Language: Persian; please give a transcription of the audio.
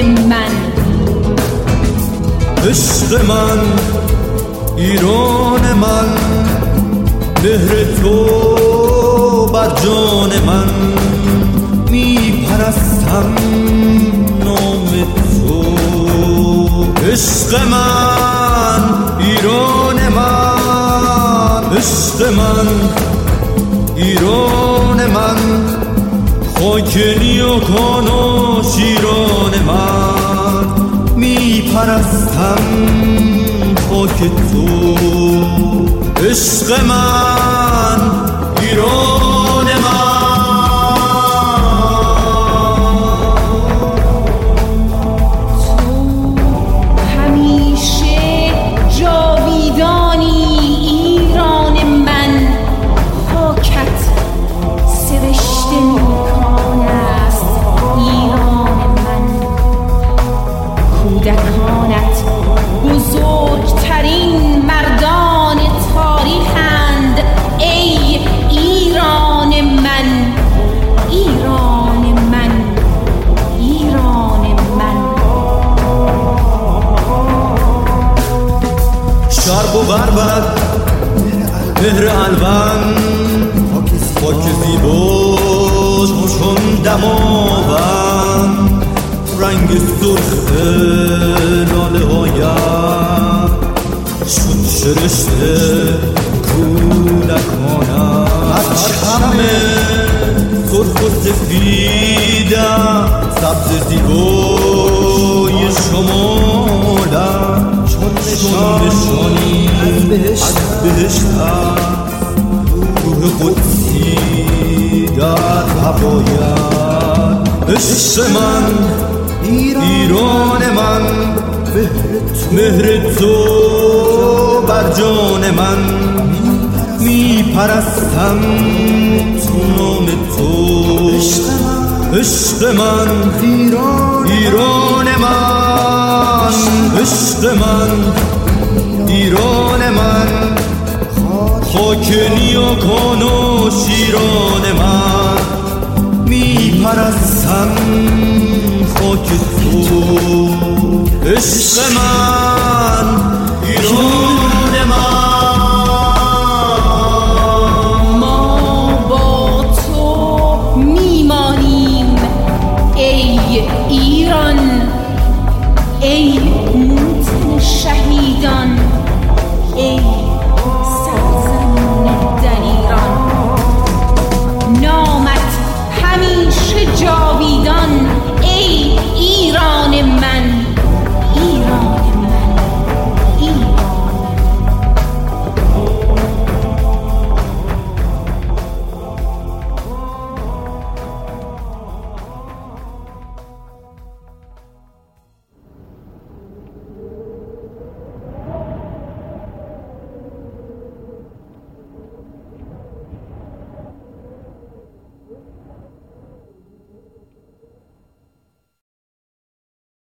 من، عشق من، ایران من، مهر تو بر جان من، میپرستم نام تو. عشق من، ایران من، عشق من، ایران من، خاک نیاکان و شیران من، میپرستم خاک تو. عشق من، ایران من. تو همیشه جاویدانی ایران من، خاکت سرشت نیکان است ایران من. کودکانت بزرگترین مردان تاریخند ای ایران من، ایران من، ایران من. شرق و غربت مهر الوان، خاک زیباش چون دماوند، رنگ سرخ لاله هایم شد شرشته کودکانم. از چشم سرخ و سفیدم، سبز زیبای شمالم، چون نشانی از بهشتم، روح قدسی در هوایم. عشق من، ایران من، مهر تو بر جان من، میپرستم نام تو. عشق من، ایران من، عشق من، ایران من، خاک نیاکان و شیران من، میپرستم خاک تو. عشق من، ایران من. ما با تو میمانیم ای ایران، ای موتن شهیدان، ای